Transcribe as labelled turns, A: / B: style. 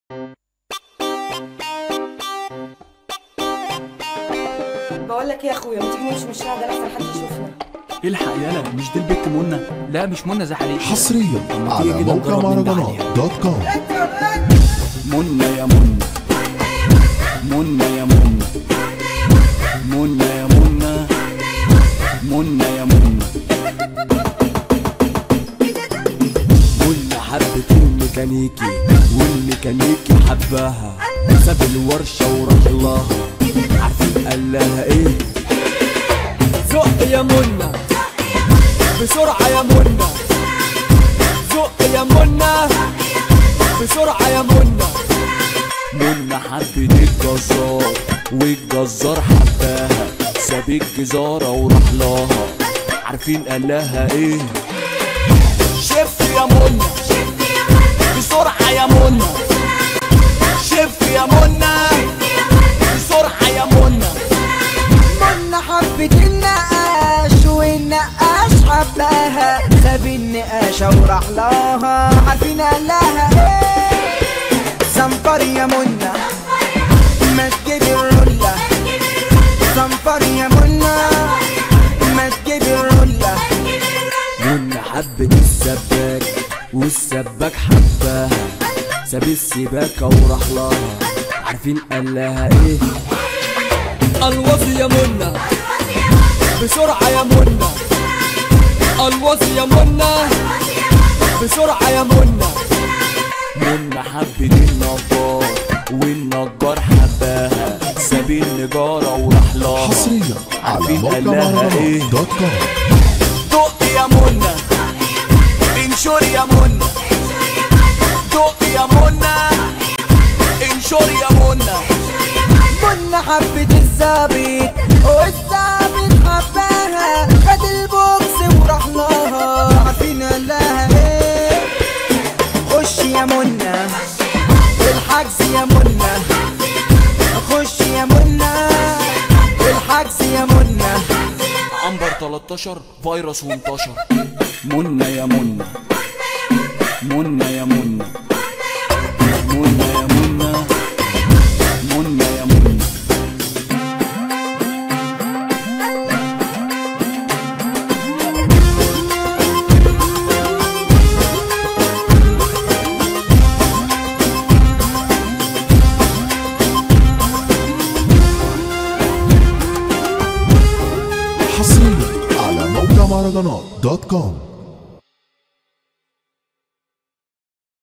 A: بقول لك ايه يا اخويا، ما تيجي نمشي من الشارع ده لحسن حد يشوفنا.
B: الحق يالا، مش دي البت منى؟ لا مش منى، زعلي
C: حصريا على موقع مهرجانات دوت كوم.
B: منى يا منى، منى يا منى، منى يا منى، منى يا منى. منى حبت الميكانيكي والميكانيكي حباها، ساب الورشة وراح لها. عارفين قال لها ايه؟ زق يا منى بسرعة يا منى، زق يا منى بسرعة يا منى. منى حبت الجزار والجزار حباها، ساب الجزارة وراح لها. عارفين قال لها ايه؟ شف يا منى بسرعة يا منى، شف يا منى بسرعة يا منى.
D: منى حبت النقاش والنقاش حباها، ساب النقاشة وراح لها. عارفين قال لها ايه؟ صنفر يا منى ما تجيبي الرولة، صنفر يا منى ما تجيبي الرولة.
B: منى حبت السباك والسباك حباها، ساب السباكة وراح لها. عارفين قال لها ايه؟ الوصي يا منى بسرعة يا منى، الوصي يا منى بسرعة يا منى. منى حبت النجار والنجار حباها، ساب النجارة وراح لها.
C: حصريا على
B: عارفين
C: موقع
B: قال لها ايه؟
C: مهرجانات دوت كوم.
B: دق يا منى، انشر يا منى، دق يا منى، انشر يا منى.
D: منى حبت الظابط والظابط حباها، خد البوكس وراح لها. عارفين قال لها ايه؟ خش يا منى الحجز يا منى، خش يا منى الحجز يا منى.
B: عنبر 13 فيروس وانتشر. منى يا منى، منى يا منى، منى يا منى، منى يا منى.
C: حصريا على موقع مهرجانات دوت كوم.